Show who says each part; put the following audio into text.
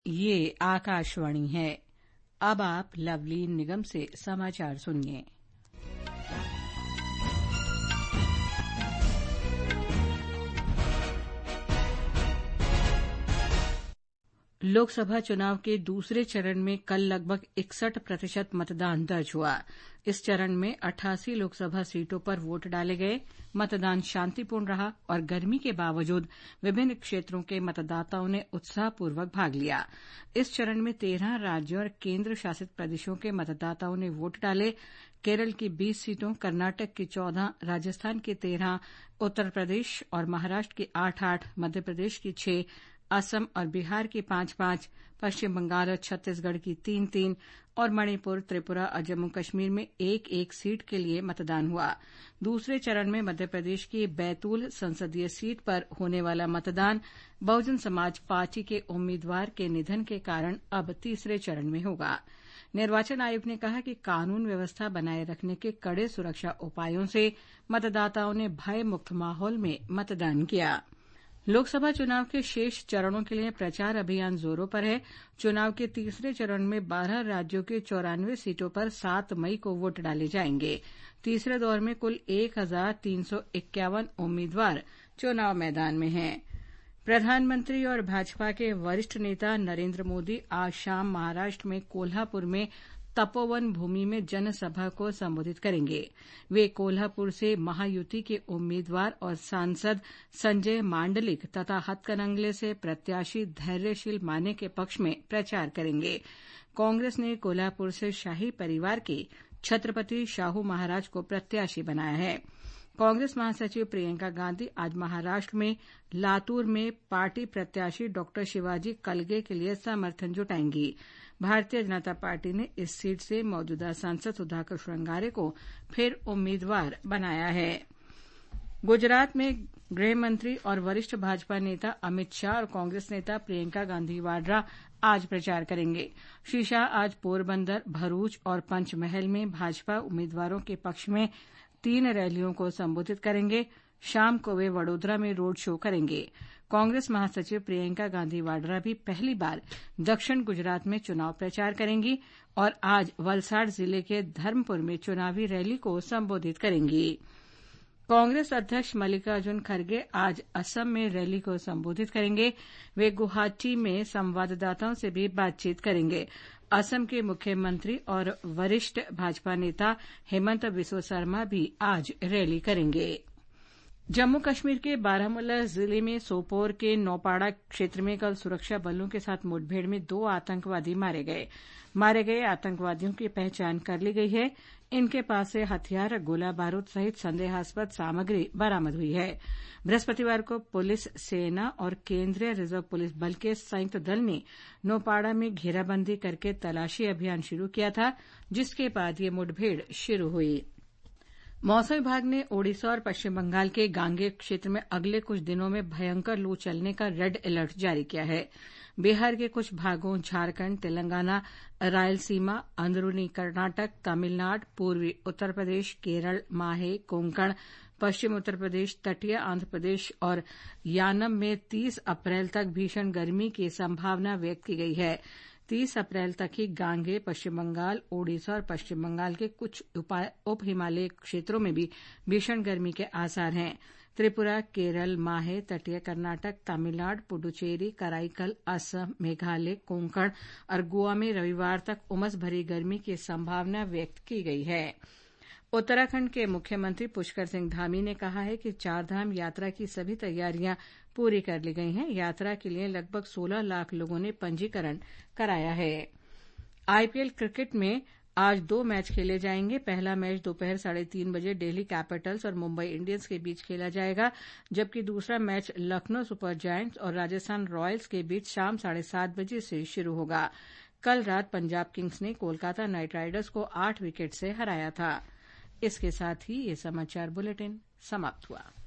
Speaker 1: ये आकाशवाणी है। अब आप लवलीन निगम से समाचार सुनिए। लोकसभा चुनाव के दूसरे चरण में कल लगभग 61% मतदान दर्ज हुआ। इस चरण में 88 लोकसभा सीटों पर वोट डाले गए। मतदान शांतिपूर्ण रहा और गर्मी के बावजूद विभिन्न क्षेत्रों के मतदाताओं ने उत्साहपूर्वक भाग लिया। इस चरण में 13 राज्यों और केंद्र शासित प्रदेशों के मतदाताओं ने वोट डाले। केरल की 20 सीटों, कर्नाटक की 14, राजस्थान की 13, उत्तर प्रदेश और महाराष्ट्र की 8-8, मध्य प्रदेश की 6, असम और बिहार की 5-5, पश्चिम बंगाल और छत्तीसगढ़ की 3-3 और मणिपुर, त्रिपुरा और जम्मू कश्मीर में 1-1 सीट के लिए मतदान हुआ। दूसरे चरण में मध्य प्रदेश की बैतूल संसदीय सीट पर होने वाला मतदान बहुजन समाज पार्टी के उम्मीदवार के निधन के कारण अब तीसरे चरण में होगा। निर्वाचन आयोग ने कहा कि कानून व्यवस्था बनाए रखने के कड़े सुरक्षा उपायों से मतदाताओं ने भयमुक्त माहौल में मतदान किया। लोकसभा चुनाव के शेष चरणों के लिए प्रचार अभियान जोरों पर है। चुनाव के तीसरे चरण में 12 राज्यों के 94 सीटों पर 7 मई को वोट डाले जाएंगे। तीसरे दौर में कुल 1351 उम्मीदवार चुनाव मैदान में हैं। प्रधानमंत्री और भाजपा के वरिष्ठ नेता नरेंद्र मोदी आज शाम महाराष्ट्र में कोल्हापुर में तपोवन भूमि में जनसभा को संबोधित करेंगे। वे कोल्हापुर से महायुति के उम्मीदवार और सांसद संजय मांडलिक तथा हथकरंगले से प्रत्याशी धैर्यशील माने के पक्ष में प्रचार करेंगे। कांग्रेस ने कोल्हापुर से शाही परिवार के छत्रपति शाहू महाराज को प्रत्याशी बनाया है। कांग्रेस महासचिव प्रियंका गांधी आज महाराष्ट्र में लातूर में पार्टी प्रत्याशी डॉ शिवाजी कलगे के लिए समर्थन जुटाएंगी। भारतीय जनता पार्टी ने इस सीट से मौजूदा सांसद सुधाकर श्रृंगारे को फिर उम्मीदवार बनाया है। गुजरात में गृह मंत्री और वरिष्ठ भाजपा नेता अमित शाह और कांग्रेस नेता प्रियंका गांधी वाड्रा आज प्रचार करेंगे। श्री शाह आज पोरबंदर, भरूच और पंचमहल में भाजपा उम्मीदवारों के पक्ष में 3 रैलियों को संबोधित करेंगे। शाम को वे वडोदरा में रोड शो करेंगे। कांग्रेस महासचिव प्रियंका गांधी वाड्रा भी पहली बार दक्षिण गुजरात में चुनाव प्रचार करेंगी और आज वलसाड जिले के धर्मपुर में चुनावी रैली को संबोधित करेंगी। कांग्रेस अध्यक्ष मल्लिकार्जुन खड़गे आज असम में रैली को संबोधित करेंगे। वे गुवाहाटी में संवाददाताओं से भी बातचीत करेंगे। असम के मुख्यमंत्री और वरिष्ठ भाजपा नेता हेमंत बिस्वा शर्मा भी आज रैली करेंगे। जम्मू कश्मीर के बारामूला जिले में सोपोर के नौपाड़ा क्षेत्र में कल सुरक्षा बलों के साथ मुठभेड़ में 2 आतंकवादी मारे गए। मारे गए आतंकवादियों की पहचान कर ली गई है। इनके पास से हथियार, गोला बारूद सहित संदेहास्पद सामग्री बरामद हुई है। बृहस्पतिवार को पुलिस, सेना और केंद्रीय रिजर्व पुलिस बल के संयुक्त दल ने नौपाड़ा में घेराबंदी करके तलाशी अभियान शुरू किया था, जिसके बाद ये मुठभेड़ शुरू हुई। मौसम विभाग ने ओडिशा और पश्चिम बंगाल के गांगेय क्षेत्र में अगले कुछ दिनों में भयंकर लू चलने का रेड अलर्ट जारी किया है। बिहार के कुछ भागों, झारखंड, तेलंगाना, रायलसीमा, अंदरूनी कर्नाटक, तमिलनाडु, पूर्वी उत्तर प्रदेश, केरल, माहे, कोंकण, पश्चिम उत्तर प्रदेश, तटीय आंध्र प्रदेश और यानम में 30 अप्रैल तक भीषण गर्मी की संभावना व्यक्त की गई है। 30 अप्रैल तक ही गांगेय, पश्चिम बंगाल, ओडिशा और पश्चिम बंगाल के कुछ उप हिमालयी क्षेत्रों में भी भीषण गर्मी के आसार हैं। त्रिपुरा, केरल, माहे, तटीय कर्नाटक, तमिलनाडु, पुडुचेरी, कराईकल, असम, मेघालय, कोंकण और गोवा में रविवार तक उमस भरी गर्मी की संभावना व्यक्त की गई है। उत्तराखंड के मुख्यमंत्री पुष्कर सिंह धामी ने कहा है कि चारधाम यात्रा की सभी तैयारियां पूरी कर ली गई हैं। यात्रा के लिए लगभग 16 लाख लोगों ने पंजीकरण कराया है। आईपीएल क्रिकेट में आज 2 मैच खेले जाएंगे। पहला मैच दोपहर 3:30 बजे दिल्ली कैपिटल्स और मुंबई इंडियंस के बीच खेला जाएगा, जबकि दूसरा मैच लखनऊ सुपर जायंट्स और राजस्थान रॉयल्स के बीच शाम 7:30 बजे से शुरू होगा। कल रात पंजाब किंग्स ने कोलकाता नाइट राइडर्स को 8 विकेट से हराया था। इसके साथ ही ये समाचार बुलेटिन समाप्त हुआ।